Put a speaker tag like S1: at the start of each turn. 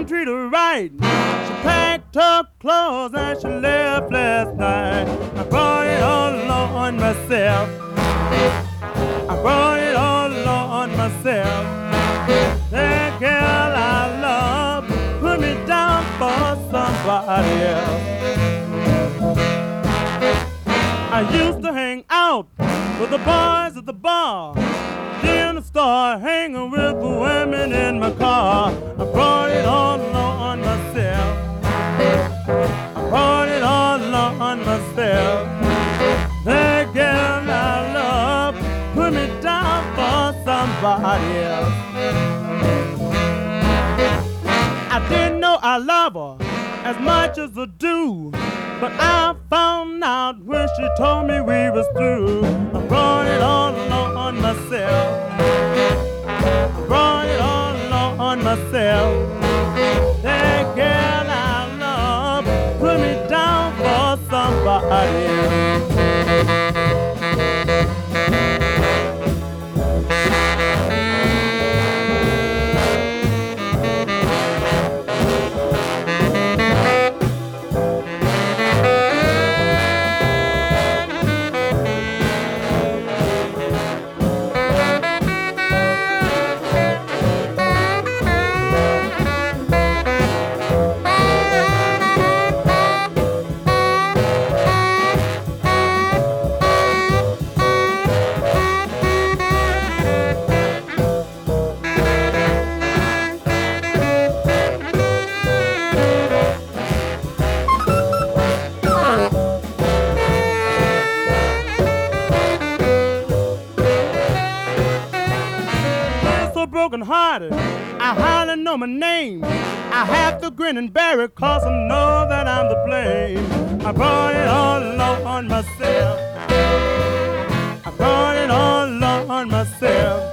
S1: didn't treat her right. She packed her clothes and she left last night. I brought it all on myself. I brought it all on myself. That girl I love put me down for somebody else. I used to hang out with the boys at the bar. Then I started hanging with the women in my car. I brought it all on myself. I brought it all on myself. That girl I love put me down for somebody else. I didn't know I love her as much as I do, but I found out when she told me we was through. I brought it all on myself. I brought it all on myself. That girl I love put me down for somebody else. Broken hearted, I hardly know my name. I have to grin and bear it, cause I know that I'm to blame. I brought it all on myself. I brought it all on myself.